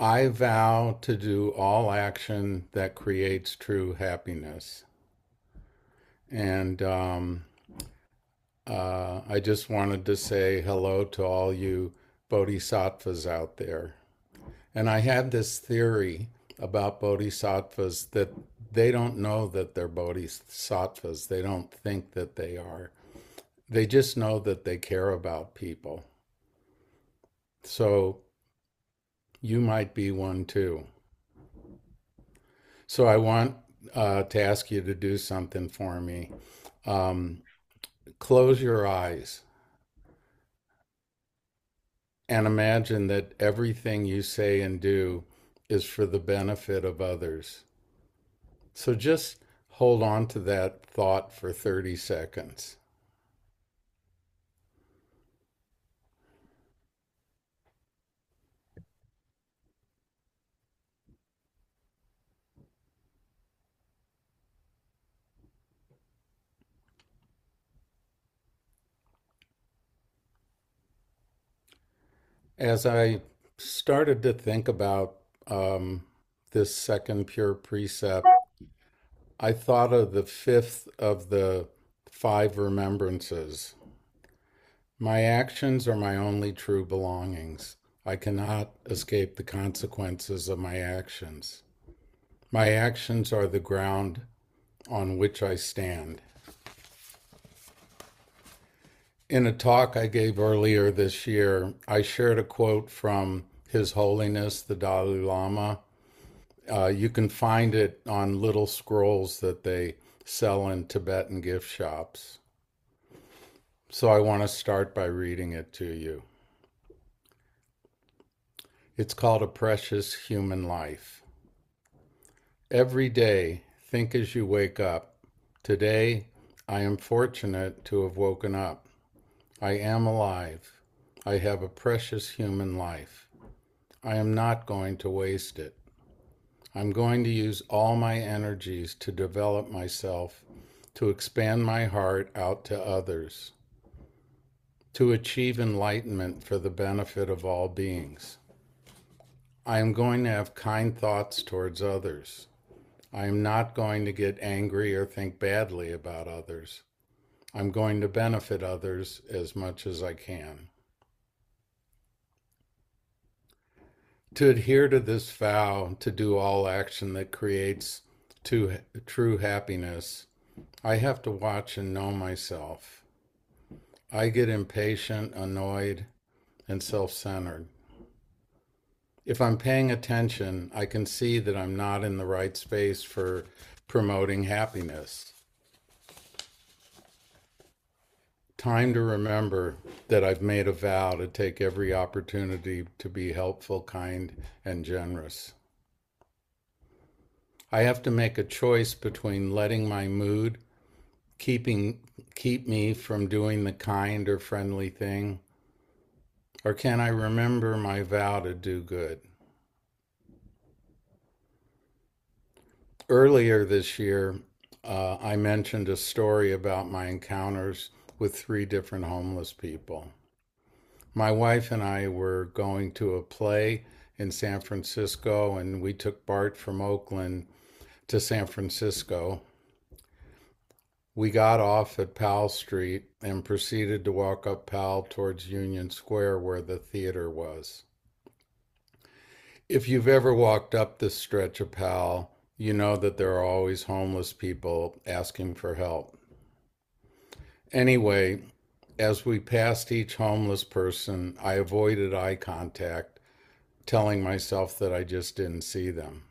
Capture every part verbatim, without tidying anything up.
I vow to do all action that creates true happiness. And um, uh, I just wanted to say hello to all you bodhisattvas out there. And I had this theory about bodhisattvas that they don't know that they're bodhisattvas. They don't think that they are. They just know that they care about people. So you might be one too. So I want uh, to ask you to do something for me. Um, Close your eyes and imagine that everything you say and do is for the benefit of others. So just hold on to that thought for thirty seconds. As I started to think about um, this second pure precept, I thought of the fifth of the five remembrances. My actions are my only true belongings. I cannot escape the consequences of my actions. My actions are the ground on which I stand. In a talk I gave earlier this year, I shared a quote from His Holiness the Dalai Lama. Uh, you can find it on little scrolls that they sell in Tibetan gift shops. So I want to start by reading it to you. It's called A Precious Human Life. Every day, think as you wake up. Today, I am fortunate to have woken up. I am alive. I have a precious human life. I am not going to waste it. I'm going to use all my energies to develop myself, to expand my heart out to others, to achieve enlightenment for the benefit of all beings. I am going to have kind thoughts towards others. I am not going to get angry or think badly about others. I'm going to benefit others as much as I can. To adhere to this vow, to do all action that creates true happiness, I have to watch and know myself. I get impatient, annoyed, and self-centered. If I'm paying attention, I can see that I'm not in the right space for promoting happiness. Time to remember that I've made a vow to take every opportunity to be helpful, kind, and generous. I have to make a choice between letting my mood keeping keep me from doing the kind or friendly thing, or can I remember my vow to do good? Earlier this year, uh, I mentioned a story about my encounters with three different homeless people. My wife and I were going to a play in San Francisco, and we took BART from Oakland to San Francisco. We got off at Powell Street and proceeded to walk up Powell towards Union Square where the theater was. If you've ever walked up this stretch of Powell, you know that there are always homeless people asking for help. Anyway, as we passed each homeless person, I avoided eye contact, telling myself that I just didn't see them.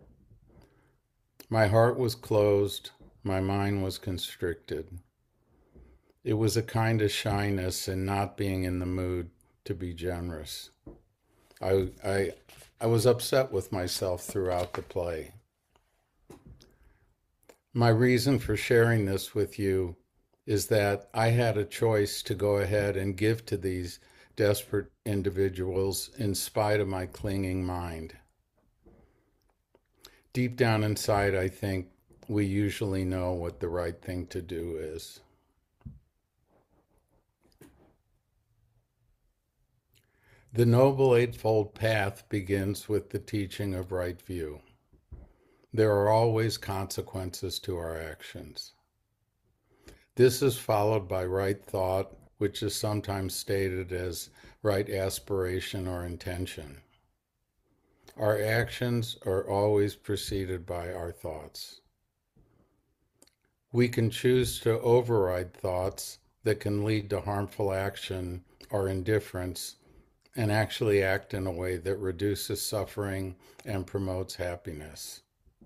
My heart was closed, my mind was constricted. It was a kind of shyness and not being in the mood to be generous. I, I, I was upset with myself throughout the play. My reason for sharing this with you is that I had a choice to go ahead and give to these desperate individuals in spite of my clinging mind. Deep down inside, I think we usually know what the right thing to do is. The Noble Eightfold Path begins with the teaching of right view. There are always consequences to our actions. This is followed by right thought, which is sometimes stated as right aspiration or intention. Our actions are always preceded by our thoughts. We can choose to override thoughts that can lead to harmful action or indifference and actually act in a way that reduces suffering and promotes happiness.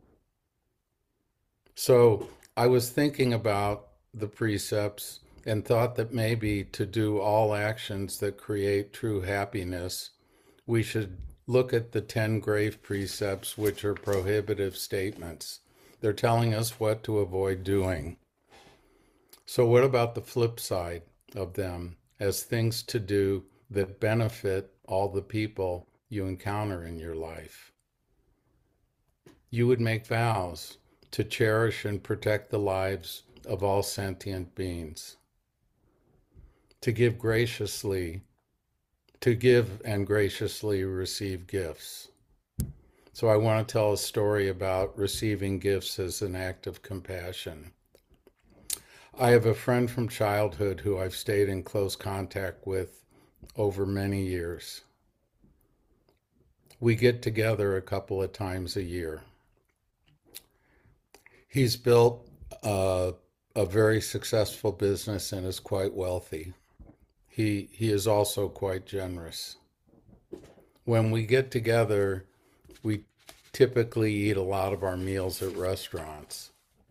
So I was thinking about the precepts and thought that maybe to do all actions that create true happiness, we should look at the ten grave precepts, which are prohibitive statements. They're telling us what to avoid doing. So what about the flip side of them as things to do that benefit all the people you encounter in your life? You would make vows to cherish and protect the lives of all sentient beings, to give graciously, to give and graciously receive gifts. So I want to tell a story about receiving gifts as an act of compassion. I have a friend from childhood who I've stayed in close contact with over many years. We get together a couple of times a year. He's built uh, a very successful business and is quite wealthy. He, he is also quite generous. When we get together, we typically eat a lot of our meals at restaurants.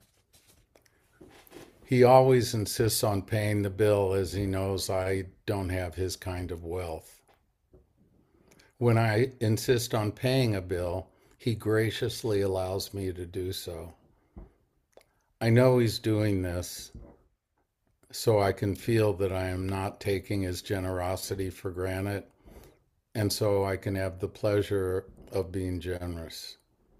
He always insists on paying the bill as he knows I don't have his kind of wealth. When I insist on paying a bill, he graciously allows me to do so. I know he's doing this so I can feel that I am not taking his generosity for granted, and so I can have the pleasure of being generous.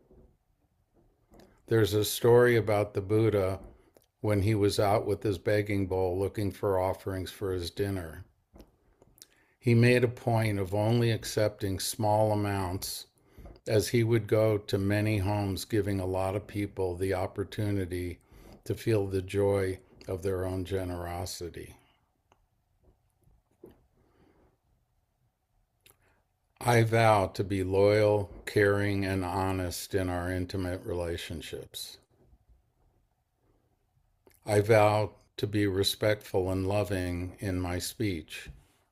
There's a story about the Buddha when he was out with his begging bowl looking for offerings for his dinner. He made a point of only accepting small amounts, as he would go to many homes giving a lot of people the opportunity to feel the joy of their own generosity. I vow to be loyal, caring, and honest in our intimate relationships. I vow to be respectful and loving in my speech.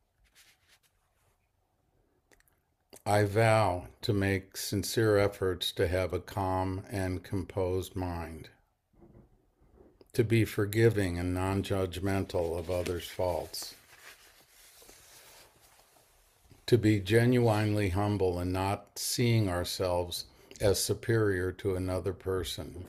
I vow to make sincere efforts to have a calm and composed mind, to be forgiving and non-judgmental of others' faults, to be genuinely humble and not seeing ourselves as superior to another person.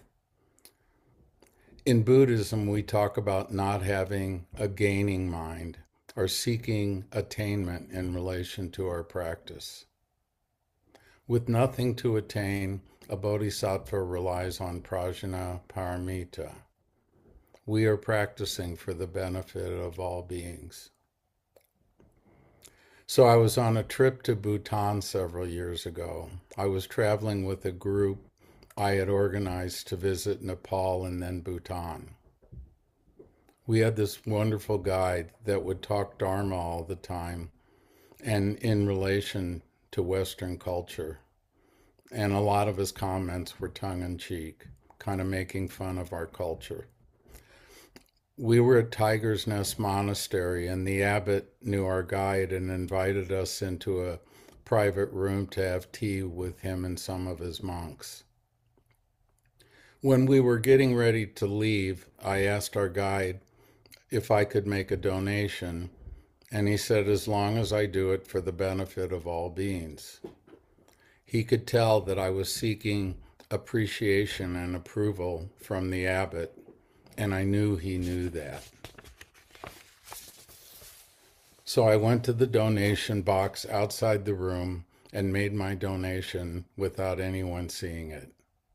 In Buddhism, we talk about not having a gaining mind or seeking attainment in relation to our practice. With nothing to attain, a bodhisattva relies on prajna paramita. We are practicing for the benefit of all beings. So I was on a trip to Bhutan several years ago. I was traveling with a group I had organized to visit Nepal and then Bhutan. We had this wonderful guide that would talk Dharma all the time and in relation to Western culture. And a lot of his comments were tongue-in-cheek, kind of making fun of our culture. We were at Tiger's Nest Monastery, and the abbot knew our guide and invited us into a private room to have tea with him and some of his monks. When we were getting ready to leave, I asked our guide if I could make a donation, and he said, as long as I do it for the benefit of all beings. He could tell that I was seeking appreciation and approval from the abbot, and I knew he knew that. So I went to the donation box outside the room and made my donation without anyone seeing it.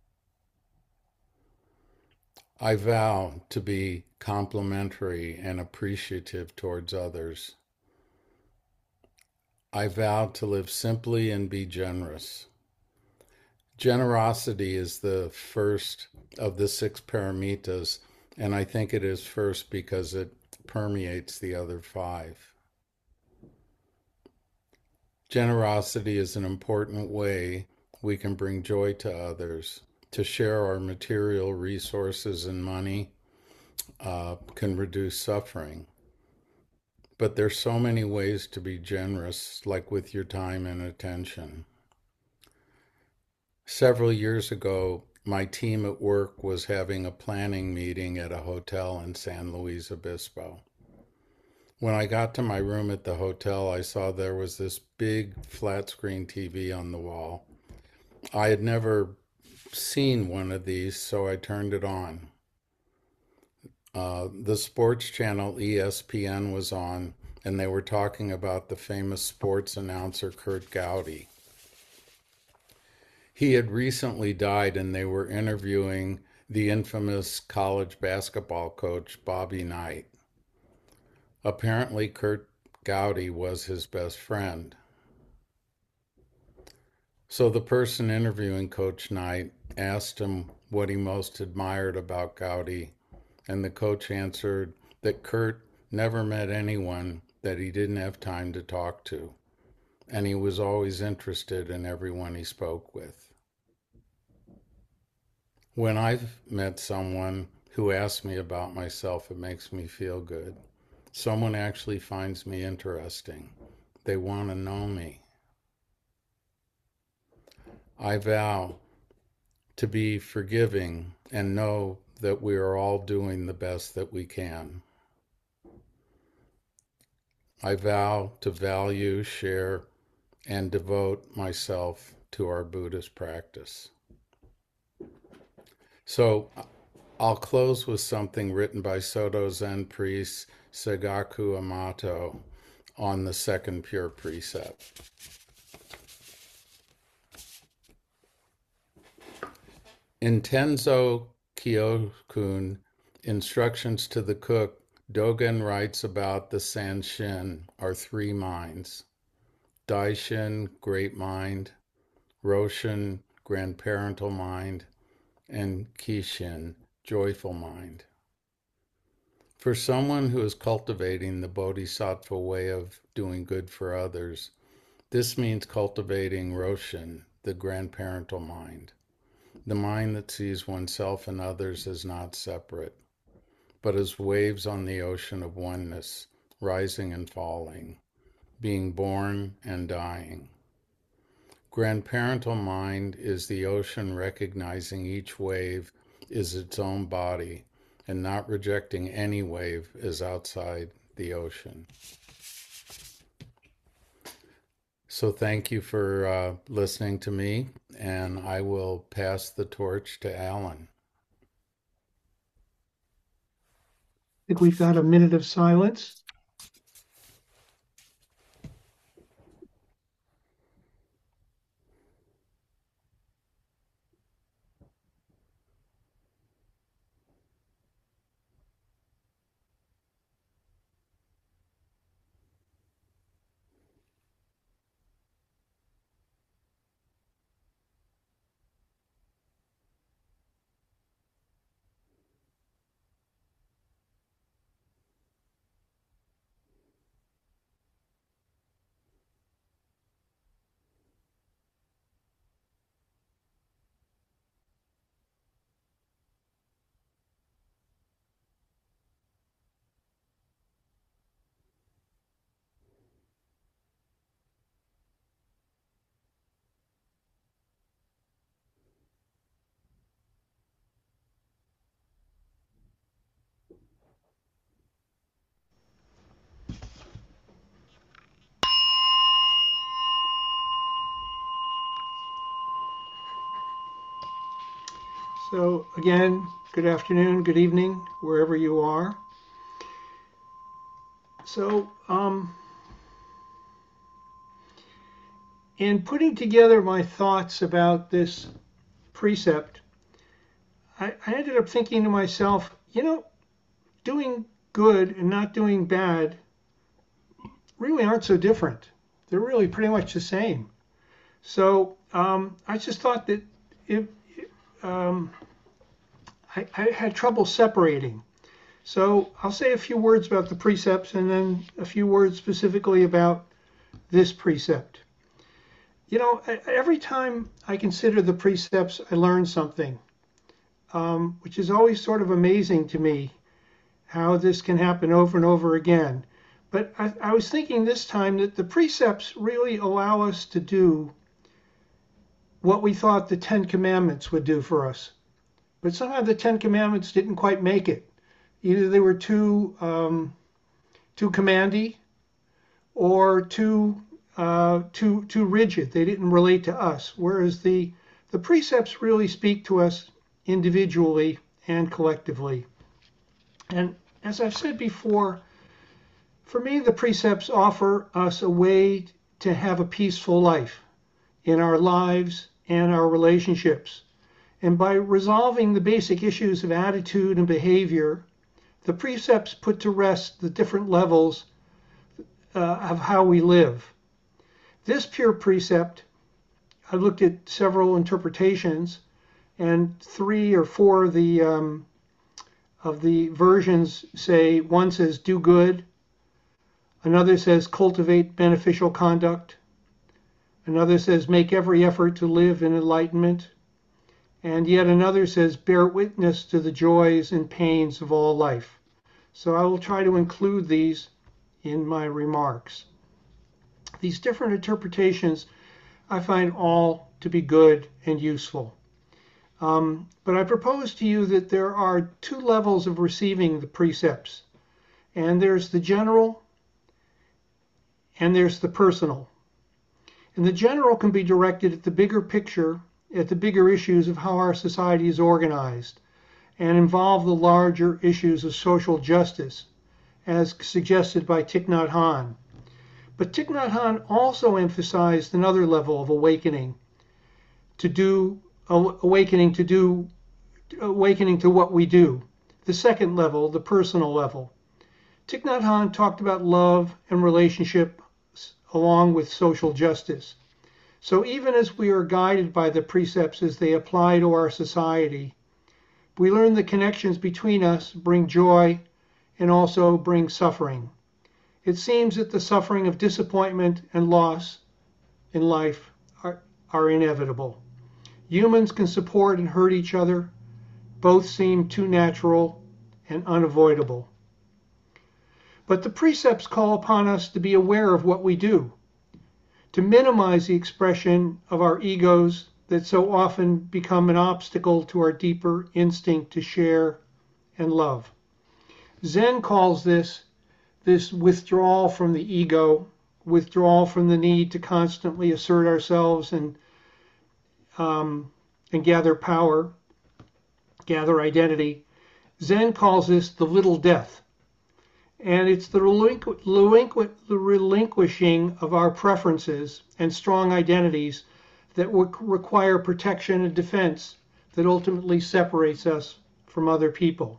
I vow to be complimentary and appreciative towards others. I vow to live simply and be generous. Generosity is the first of the six paramitas, and I think it is first because it permeates the other five. Generosity is an important way we can bring joy to others. To share our material resources and money uh, can reduce suffering. But there's so many ways to be generous, like with your time and attention. Several years ago, my team at work was having a planning meeting at a hotel in San Luis Obispo. When I got to my room at the hotel, I saw there was this big flat screen T V on the wall. I had never seen one of these, so I turned it on. Uh, the sports channel E S P N was on, and they were talking about the famous sports announcer Curt Gowdy. He had recently died, and they were interviewing the infamous college basketball coach Bobby Knight. Apparently, Curt Gowdy was his best friend. So the person interviewing Coach Knight asked him what he most admired about Gowdy, and the coach answered that Curt never met anyone that he didn't have time to talk to, and he was always interested in everyone he spoke with. When I've met someone who asks me about myself, it makes me feel good. Someone actually finds me interesting. They want to know me. I vow to be forgiving and know that we are all doing the best that we can. I vow to value, share, and devote myself to our Buddhist practice. So I'll close with something written by Soto Zen priest Sagaku Amato on the second pure precept. In Tenzo Kyokun, Instructions to the Cook, Dogen writes about the Sanshin, our three minds. Daishin, great mind, Roshin, grandparental mind, and Kishin, joyful mind. For someone who is cultivating the bodhisattva way of doing good for others, this means cultivating Roshin, the grandparental mind, the mind that sees oneself and others as not separate, but as waves on the ocean of oneness, rising and falling, being born and dying. Grandparental mind is the ocean recognizing each wave is its own body and not rejecting any wave as outside the ocean. So thank you for uh, listening to me, and I will pass the torch to Alan. I think we've got a minute of silence. So again, good afternoon, good evening, wherever you are. So um, in putting together my thoughts about this precept, I, I ended up thinking to myself, you know, doing good and not doing bad really aren't so different. They're really pretty much the same. So um, I just thought that it, um, I, I had trouble separating. So I'll say a few words about the precepts and then a few words specifically about this precept. You know, every time I consider the precepts, I learn something, um, which is always sort of amazing to me, how this can happen over and over again. But I, I was thinking this time that the precepts really allow us to do what we thought the Ten Commandments would do for us. But somehow the Ten Commandments didn't quite make it. Either they were too um, too commandy or too uh, too too rigid. They didn't relate to us. Whereas the the precepts really speak to us individually and collectively. And as I've said before, for me, the precepts offer us a way to have a peaceful life in our lives and our relationships. And by resolving the basic issues of attitude and behavior, the precepts put to rest the different levels uh, of how we live. This pure precept, I looked at several interpretations, and three or four of the um, of the versions say, one says do good, another says cultivate beneficial conduct, another says make every effort to live in enlightenment, and yet another says bear witness to the joys and pains of all life. So I will try to include these in my remarks. These different interpretations I find all to be good and useful. Um, but I propose to you that there are two levels of receiving the precepts, and there's the general and there's the personal. And the general can be directed at the bigger picture, at the bigger issues of how our society is organized, and involve the larger issues of social justice, as suggested by Thich Nhat Hanh. But Thich Nhat Hanh also emphasized another level of awakening, to do awakening to do awakening to what we do. The second level, the personal level. Thich Nhat Hanh talked about love and relationships along with social justice. So even as we are guided by the precepts as they apply to our society, we learn the connections between us bring joy and also bring suffering. It seems that the suffering of disappointment and loss in life are, are inevitable. Humans can support and hurt each other. Both seem too natural and unavoidable. But the precepts call upon us to be aware of what we do, to minimize the expression of our egos that so often become an obstacle to our deeper instinct to share and love. Zen calls this this withdrawal from the ego, withdrawal from the need to constantly assert ourselves and um, and gather power, gather identity. Zen calls this the little death. And it's the, relinqu- relinqu- the relinquishing of our preferences and strong identities that will require protection and defense that ultimately separates us from other people.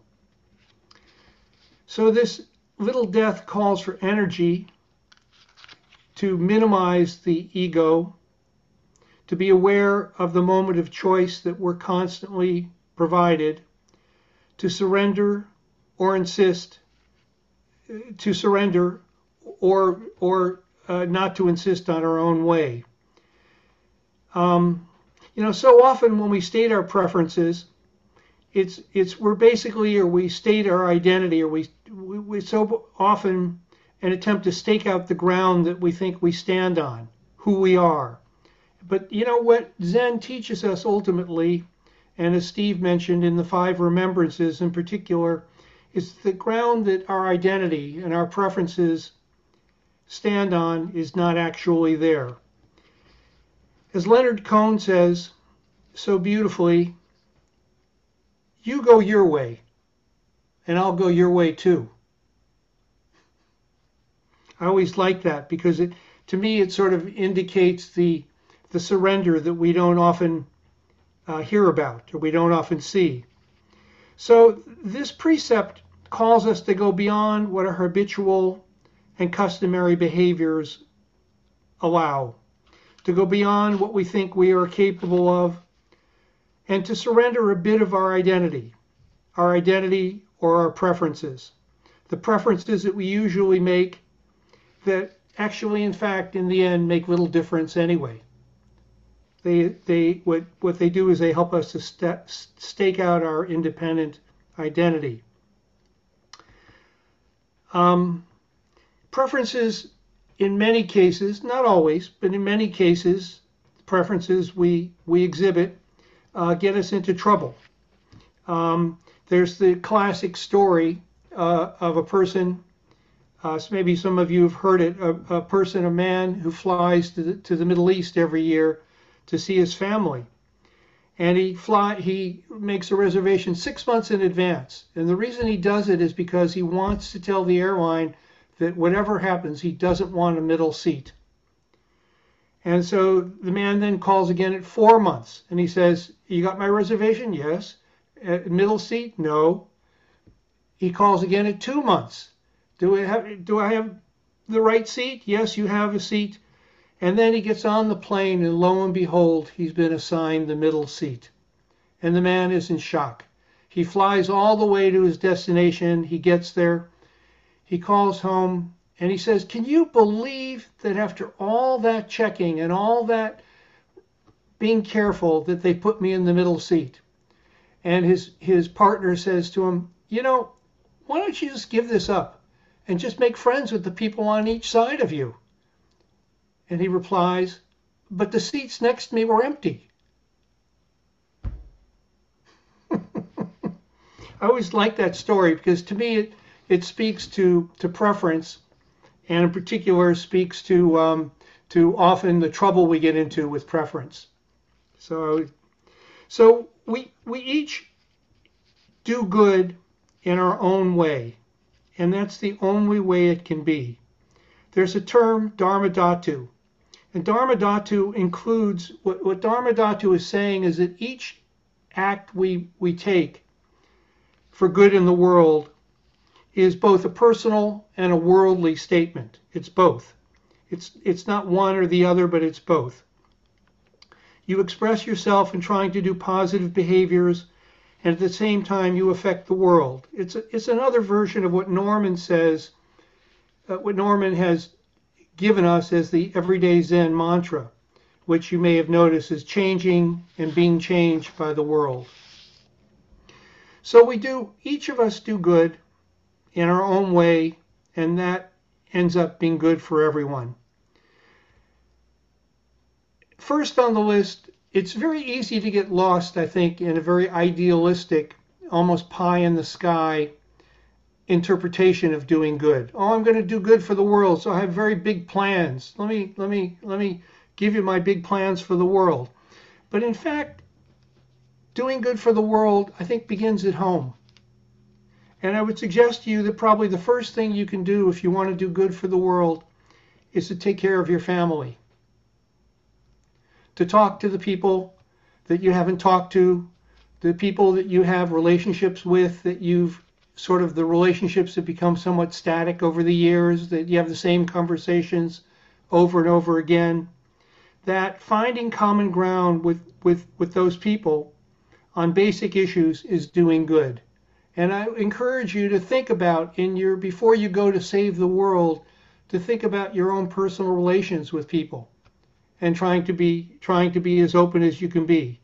So this little death calls for energy to minimize the ego, to be aware of the moment of choice that we're constantly provided, to surrender or insist, to surrender or or uh, not to insist on our own way. Um, you know, so often when we state our preferences, it's it's we're basically, or we state our identity, or we we, we so often an attempt to stake out the ground that we think we stand on, who we are. But you know what Zen teaches us ultimately, and as Steve mentioned in the five remembrances in particular, is the ground that our identity and our preferences stand on is not actually there. As Leonard Cohen says so beautifully, you go your way, and I'll go your way too. I always like that because it, to me, it sort of indicates the the surrender that we don't often uh, hear about or we don't often see. So this precept calls us to go beyond what our habitual and customary behaviors allow, to go beyond what we think we are capable of, and to surrender a bit of our identity, our identity or our preferences. The preferences that we usually make that actually, in fact, in the end, make little difference anyway. They, they, what, what they do is they help us to st- stake out our independent identity. Um, preferences, in many cases, not always, but in many cases, preferences we, we exhibit uh, get us into trouble. Um, there's the classic story uh, of a person, uh, so maybe some of you have heard it, a, a person, a man who flies to the, to the Middle East every year to see his family. And he fly, he makes a reservation six months in advance. And the reason he does it is because he wants to tell the airline that whatever happens, he doesn't want a middle seat. And so the man then calls again at four months. And he says, you got my reservation? Yes. At middle seat? No. He calls again at two months. Do I have, do I have the right seat? Yes, you have a seat. And then he gets on the plane, and lo and behold, he's been assigned the middle seat. And the man is in shock. He flies all the way to his destination. He gets there. He calls home, and he says, can you believe that after all that checking and all that being careful that they put me in the middle seat? And his, his partner says to him, you know, why don't you just give this up and just make friends with the people on each side of you? And he replies, but the seats next to me were empty. I always like that story because to me it, it speaks to, to preference, and in particular speaks to, um, to often the trouble we get into with preference. So, so we, we each do good in our own way, and that's the only way it can be. There's a term, dharma dhatu. And dharma dhatu includes, what, what dharma dhatu is saying is that each act we, we take for good in the world is both a personal and a worldly statement. It's both. It's, it's not one or the other, but it's both. You express yourself in trying to do positive behaviors, and at the same time you affect the world. It's, a, it's another version of what Norman says, uh, what Norman has given us as the everyday Zen mantra, which you may have noticed is changing and being changed by the world. So we do, each of us do good in our own way, and that ends up being good for everyone. First on the list, it's very easy to get lost, I think, in a very idealistic, almost pie in the sky interpretation of doing good. Oh, I'm going to do good for the world, so I have very big plans. Let me let me let me give you my big plans for the world. But in fact, doing good for the world, I think, begins at home. And I would suggest to you that probably the first thing you can do if you want to do good for the world is to take care of your family. To talk to the people that you haven't talked to, the people that you have relationships with that you've sort of the relationships that become somewhat static over the years, that you have the same conversations over and over again, that finding common ground with, with, with those people on basic issues is doing good. And I encourage you to think about in your, before you go to save the world, to think about your own personal relations with people and trying to be, trying to be as open as you can be.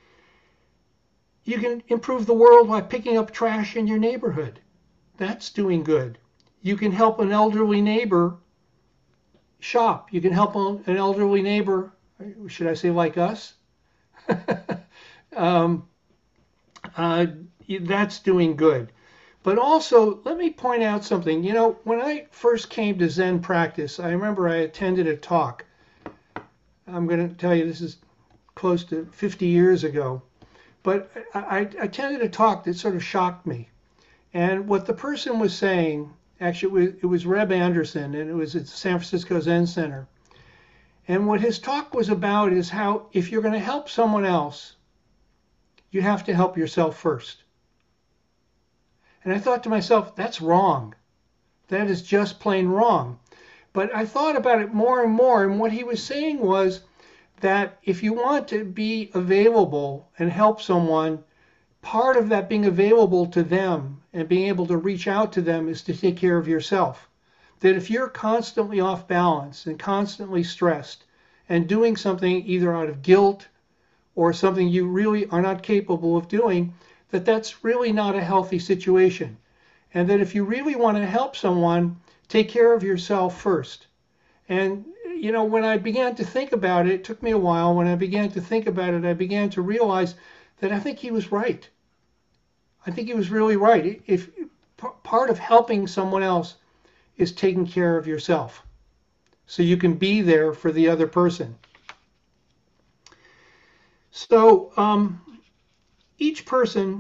You can improve the world by picking up trash in your neighborhood. That's doing good. You can help an elderly neighbor shop. You can help an elderly neighbor, should I say like us? um, uh, that's doing good. But also, let me point out something. You know, when I first came to Zen practice, I remember I attended a talk. I'm going to tell you this is close to fifty years ago. But I, I attended a talk that sort of shocked me. And what the person was saying, actually it was, it was Reb Anderson, and it was at the San Francisco Zen Center. And what his talk was about is how if you're going to help someone else, you have to help yourself first. And I thought to myself, that's wrong. That is just plain wrong. But I thought about it more and more, and what he was saying was that if you want to be available and help someone, part of that being available to them and being able to reach out to them is to take care of yourself. That if you're constantly off balance and constantly stressed and doing something either out of guilt or something you really are not capable of doing, that that's really not a healthy situation. And that if you really want to help someone, take care of yourself first. And, you know, when I began to think about it, it took me a while. When I began to think about it, I began to realize that I think he was right. I think he was really right. If part of helping someone else is taking care of yourself, so you can be there for the other person. So um, each person,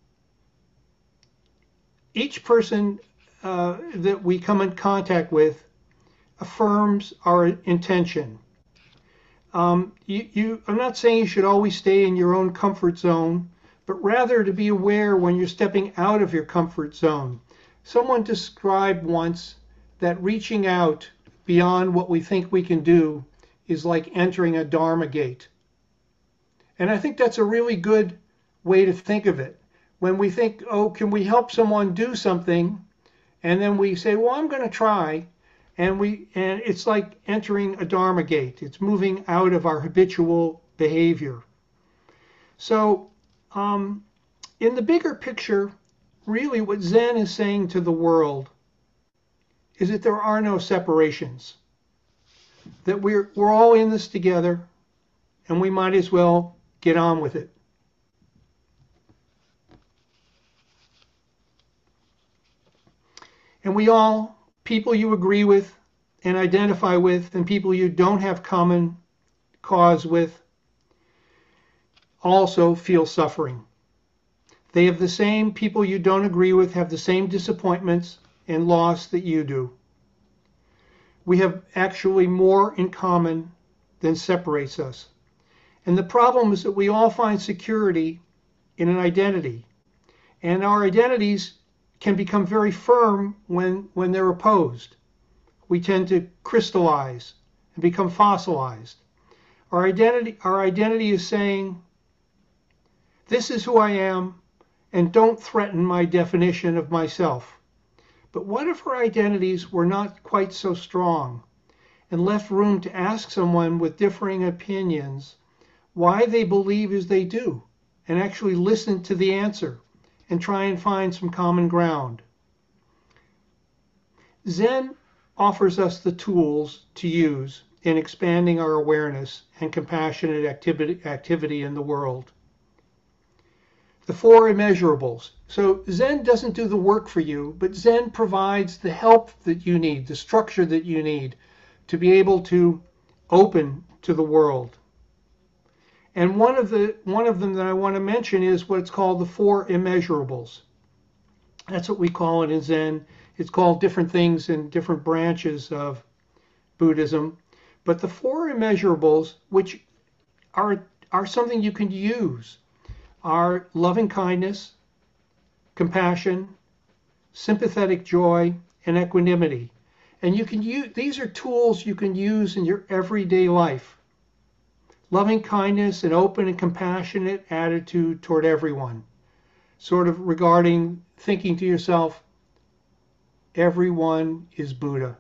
each person uh, that we come in contact with affirms our intention. Um, you, you, I'm not saying you should always stay in your own comfort zone, but rather to be aware when you're stepping out of your comfort zone. Someone described once that reaching out beyond what we think we can do is like entering a Dharma gate. And I think that's a really good way to think of it. When we think, oh, can we help someone do something? And then we say, well, I'm going to try. And we and it's like entering a Dharma gate. It's moving out of our habitual behavior. So um, in the bigger picture, really what Zen is saying to the world is that there are no separations. That we're, we're all in this together, and we might as well get on with it. And we all, people you agree with and identify with, and people you don't have common cause with, also feel suffering. They have the same, people you don't agree with have the same disappointments and loss that you do. We have actually more in common than separates us. And the problem is that we all find security in an identity. And our identities can become very firm when, when they're opposed. We tend to crystallize and become fossilized. Our identity, our identity is saying, this is who I am, and don't threaten my definition of myself. But what if our identities were not quite so strong and left room to ask someone with differing opinions why they believe as they do, and actually listen to the answer and try and find some common ground? Zen offers us the tools to use in expanding our awareness and compassionate activity, activity in the world. The four immeasurables. So Zen doesn't do the work for you, but Zen provides the help that you need, the structure that you need to be able to open to the world. And one of the one of them that I want to mention is what's called the four immeasurables. That's what we call it in Zen. It's called different things in different branches of Buddhism. But the four immeasurables, which are, are something you can use, are loving kindness, compassion, sympathetic joy, and equanimity. And you can use, these are tools you can use in your everyday life. Loving kindness, an open and compassionate attitude toward everyone. Sort of regarding, thinking to yourself, everyone is Buddha.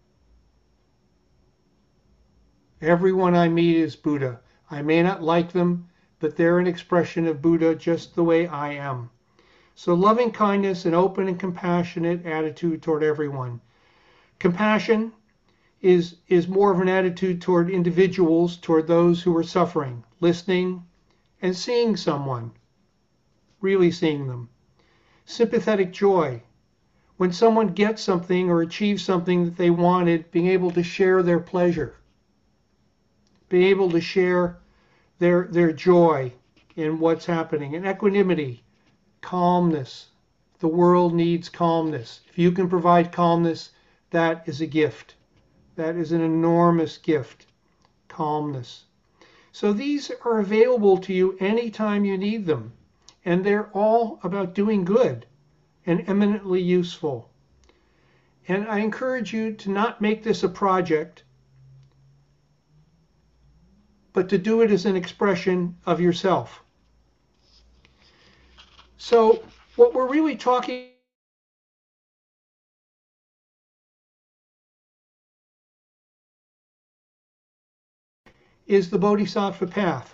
Everyone I meet is Buddha. I may not like them, but they're an expression of Buddha just the way I am. So loving kindness, an open and compassionate attitude toward everyone. Compassion is, is more of an attitude toward individuals, toward those who are suffering, listening and seeing someone, really seeing them. Sympathetic joy, when someone gets something or achieves something that they wanted, being able to share their pleasure, being able to share their, their joy in what's happening. And equanimity, calmness. The world needs calmness. If you can provide calmness, that is a gift. That is an enormous gift, calmness. So these are available to you anytime you need them. And they're all about doing good and eminently useful. And I encourage you to not make this a project, but to do it as an expression of yourself. So what we're really talking is the Bodhisattva path.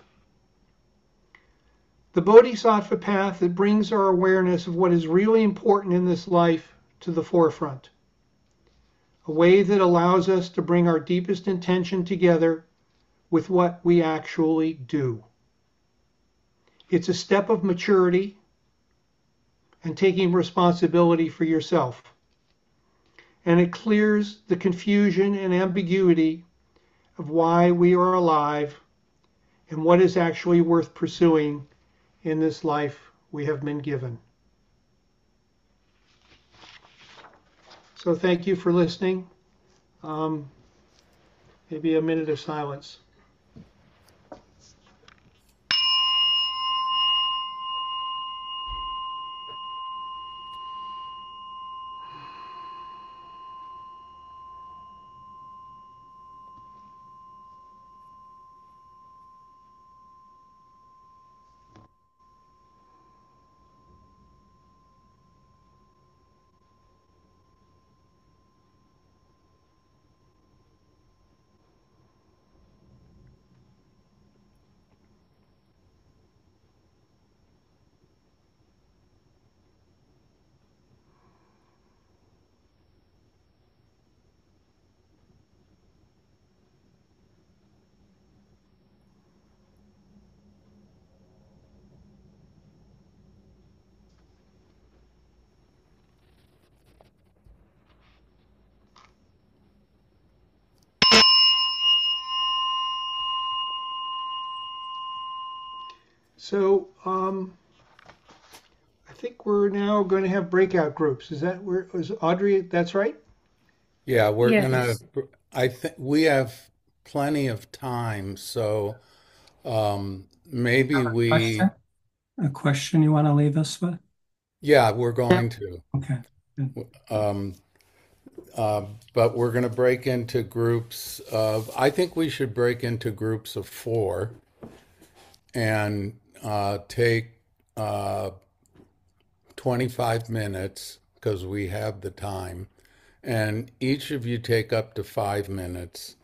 The Bodhisattva path that brings our awareness of what is really important in this life to the forefront. A way that allows us to bring our deepest intention together with what we actually do. It's a step of maturity and taking responsibility for yourself. And it clears the confusion and ambiguity of why we are alive and what is actually worth pursuing in this life we have been given. So thank you for listening. Um, maybe a minute of silence. So um, I think we're now going to have breakout groups. Is that where is Audrey? That's right. Yeah, we're gonna, Yes. I think we have plenty of time, so um, maybe Have a we, question? A question you want to leave us with? yeah, we're going to. Okay. Good. Um, uh, but we're going to break into groups of, I think we should break into groups of four and uh, take uh, twenty-five minutes because we have the time. And each of you take up to five minutes.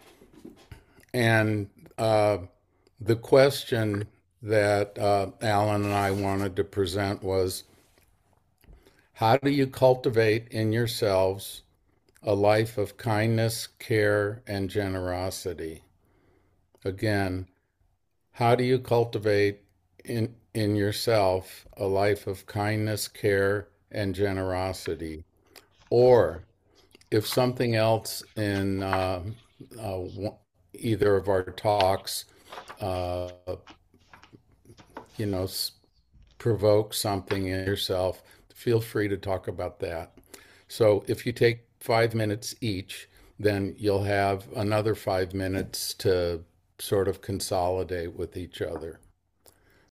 And uh, the question that uh, Alan and I wanted to present was, how do you cultivate in yourselves a life of kindness, care, and generosity? Again, how do you cultivate in, in yourself a life of kindness, care, and generosity? Or if something else in uh, uh, either of our talks, uh, you know, provoke something in yourself, feel free to talk about that. So if you take five minutes each, then you'll have another five minutes to sort of consolidate with each other.